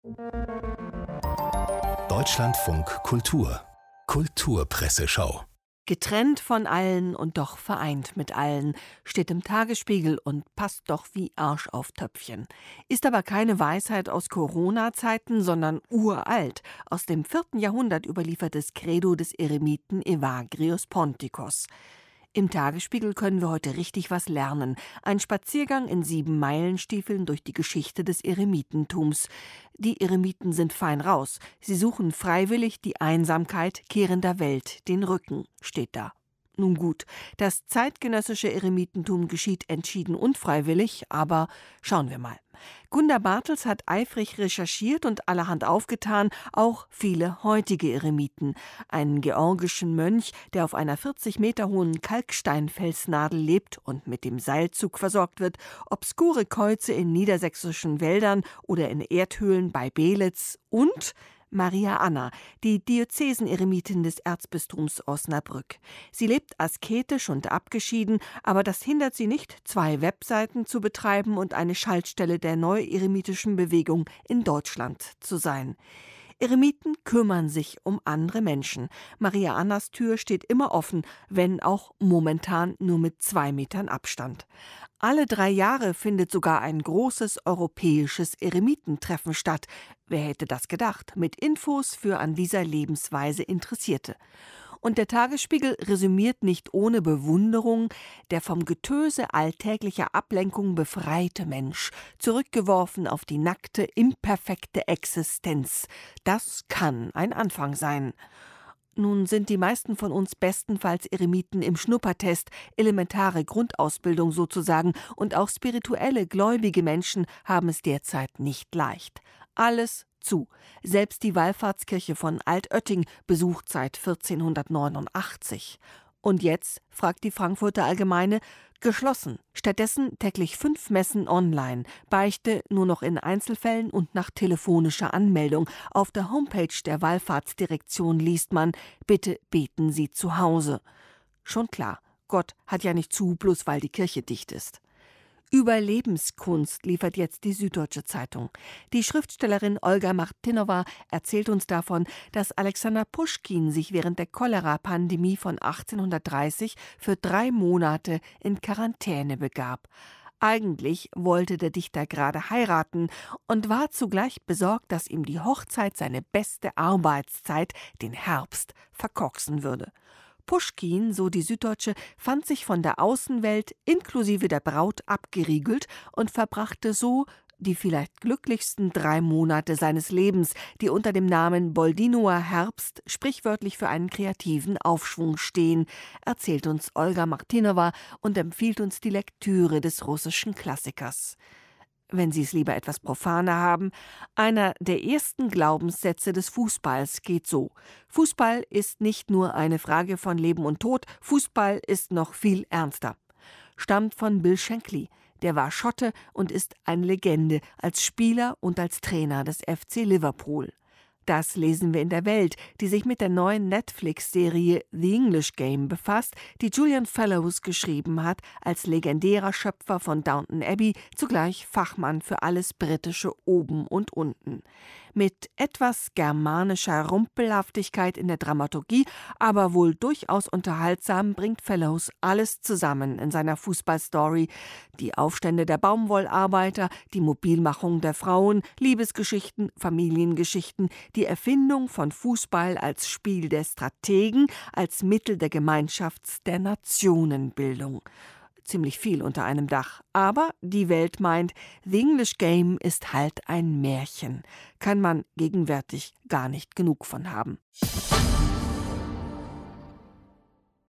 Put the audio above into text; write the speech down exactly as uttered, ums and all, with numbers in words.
Deutschlandfunk Kultur Kulturpresseschau. Getrennt von allen und doch vereint mit allen, steht im Tagesspiegel und passt doch wie Arsch auf Töpfchen. Ist aber keine Weisheit aus Corona-Zeiten, sondern uralt, aus dem vierten Jahrhundert überliefertes Credo des Eremiten Evagrius Pontikos. Im Tagesspiegel können wir heute richtig was lernen. Ein Spaziergang in sieben Meilenstiefeln durch die Geschichte des Eremitentums. Die Eremiten sind fein raus. Sie suchen freiwillig die Einsamkeit, kehren der Welt den Rücken, steht da. Nun gut, das zeitgenössische Eremitentum geschieht entschieden unfreiwillig, aber schauen wir mal. Gunda Bartels hat eifrig recherchiert und allerhand aufgetan, auch viele heutige Eremiten. Einen georgischen Mönch, der auf einer vierzig Meter hohen Kalksteinfelsnadel lebt und mit dem Seilzug versorgt wird, obskure Käuze in niedersächsischen Wäldern oder in Erdhöhlen bei Belitz und Maria Anna, die Diözeseneremitin des Erzbistums Osnabrück. Sie lebt asketisch und abgeschieden, aber das hindert sie nicht, zwei Webseiten zu betreiben und eine Schaltstelle der neueremitischen Bewegung in Deutschland zu sein. Eremiten kümmern sich um andere Menschen. Maria Annas Tür steht immer offen, wenn auch momentan nur mit zwei Metern Abstand. Alle drei Jahre findet sogar ein großes europäisches Eremitentreffen statt. Wer hätte das gedacht? Mit Infos für an dieser Lebensweise Interessierte. Und der Tagesspiegel resümiert nicht ohne Bewunderung: der vom Getöse alltäglicher Ablenkung befreite Mensch, zurückgeworfen auf die nackte, imperfekte Existenz. Das kann ein Anfang sein. Nun sind die meisten von uns bestenfalls Eremiten im Schnuppertest, elementare Grundausbildung sozusagen, und auch spirituelle, gläubige Menschen haben es derzeit nicht leicht. Alles zu. Selbst die Wallfahrtskirche von Altötting besucht seit vierzehnhundertneunundachtzig. Und jetzt, fragt die Frankfurter Allgemeine, geschlossen. Stattdessen täglich fünf Messen online. Beichte nur noch in Einzelfällen und nach telefonischer Anmeldung. Auf der Homepage der Wallfahrtsdirektion liest man: Bitte beten Sie zu Hause. Schon klar, Gott hat ja nicht zu, bloß weil die Kirche dicht ist. Überlebenskunst liefert jetzt die Süddeutsche Zeitung. Die Schriftstellerin Olga Martinowa erzählt uns davon, dass Alexander Puschkin sich während der Cholera-Pandemie von achtzehnhundertdreißig für drei Monate in Quarantäne begab. Eigentlich wollte der Dichter gerade heiraten und war zugleich besorgt, dass ihm die Hochzeit seine beste Arbeitszeit, den Herbst, verkorksen würde. Puschkin, so die Süddeutsche, fand sich von der Außenwelt inklusive der Braut abgeriegelt und verbrachte so die vielleicht glücklichsten drei Monate seines Lebens, die unter dem Namen Boldinoer Herbst sprichwörtlich für einen kreativen Aufschwung stehen, erzählt uns Olga Martinowa und empfiehlt uns die Lektüre des russischen Klassikers. Wenn Sie es lieber etwas profaner haben, einer der ersten Glaubenssätze des Fußballs geht so: Fußball ist nicht nur eine Frage von Leben und Tod, Fußball ist noch viel ernster. Stammt von Bill Shankly, der war Schotte und ist eine Legende als Spieler und als Trainer des F C Liverpool. Das lesen wir in der Welt, die sich mit der neuen Netflix-Serie The English Game befasst, die Julian Fellowes geschrieben hat, als legendärer Schöpfer von Downton Abbey, zugleich Fachmann für alles britische Oben und Unten. Mit etwas germanischer Rumpelhaftigkeit in der Dramaturgie, aber wohl durchaus unterhaltsam, bringt Fellowes alles zusammen in seiner Fußballstory: die Aufstände der Baumwollarbeiter, die Mobilmachung der Frauen, Liebesgeschichten, Familiengeschichten, die Erfindung von Fußball als Spiel der Strategen, als Mittel der Gemeinschafts-, der Nationenbildung. Ziemlich viel unter einem Dach. Aber die Welt meint, The English Game ist halt ein Märchen. Kann man gegenwärtig gar nicht genug von haben.